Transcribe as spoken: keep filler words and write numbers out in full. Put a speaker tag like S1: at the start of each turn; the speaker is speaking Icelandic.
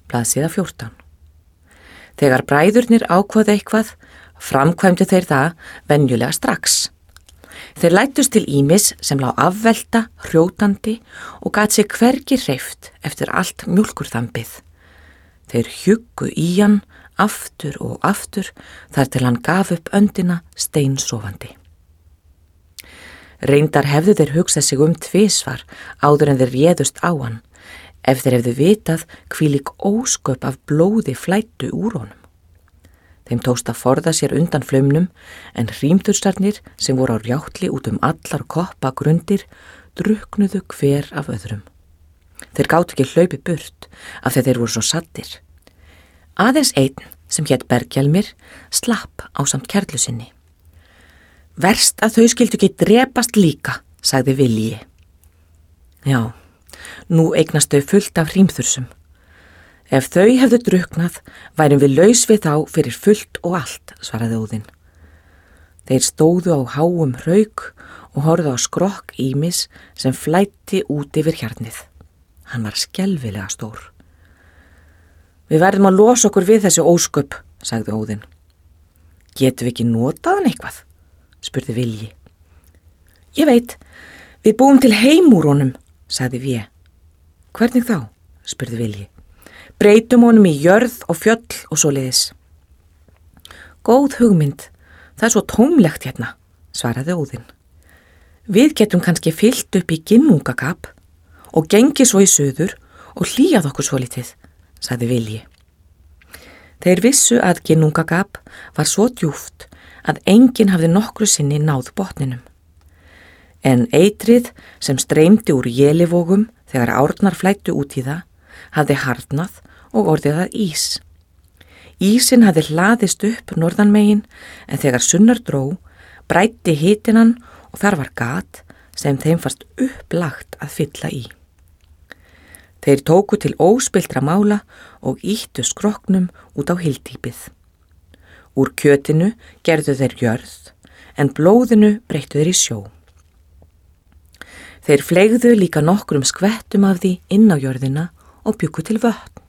S1: blaðsíða fjórtán. Þegar bræðurnir ákváðu eitthvað, framkvæmdu þeir það venjulega strax. Þeir læddust til ýmis sem lá afvelta, hrjótandi og gat sig hvergi hreyft eftir allt mjólkurþambið. Þeir hjuggu í hann aftur og aftur þar til hann gaf upp öndina steinsofandi. Reyndar hefðu þeir hugsað sig um tvisvar áður en þeir réðust á hann, ef þeir hefðu vitað hvílík ósköp af blóði flæddu úr honum. Þeim tókst að forða sér undan flaumnum en hrímþursarnir sem voru á rjátli út um allar koppa grundir druknuðu hver af öðrum. Þeir gátu ekki hlaupi burt af því þeir voru svo saddir. Aðeins einn sem hét Bergjelmir slapp ásamt kerlu sinni. Verst að þau skildu ekki drepast líka, sagði Vilji. Já, nú eignast þau fullt af hrímþursum. Ef þau hefðu druknað, værum við laus við þá fyrir fullt og allt, svaraði Óðinn. Þeir stóðu á háum hrauk og horfðu á skrokk ýmis sem flæddi út yfir hjarnið. Hann var skelfilega stór. Við verðum að losa okkur við þessi ósköp, sagði Óðinn. Getum við ekki notað hann eitthvað? Spurði Vilji. Ég veit, við búum til heim úr honum, sagði Vé. Hvernig þá? Spurði Vilji. Breytum honum í jörð og fjöll og svoleiðis. Góð hugmynd, það er svo tómlegt hérna, svaraði Óðinn. Við getum kannski fyllt upp í ginnungagap og gengið svo í suður og hlýjað okkur svolítið, sagði Vilji. Þeir vissu að ginnungagap var svo djúpt að enginn hafði nokkru sinni náð botninum. En eitrið sem streymdi úr élivogum þegar árnar flæddu út í það hafði harðnað og orðið að ís. Ísin hafði hlaðist upp norðanmegin en þegar sunnar dró, bræddi hitinan og þar var gat sem þeim fannst upplagt að fylla í. Þeir tóku til óspilltra mála og ýttu skrokknum út á hyldýpið. Úr kjötinu gerðu þeir jörð en blóðinu breyttu þeir í sjó. Þeir fleygðu líka nokkrum skvettum af því inn á jörðina og bjuggu til vötn.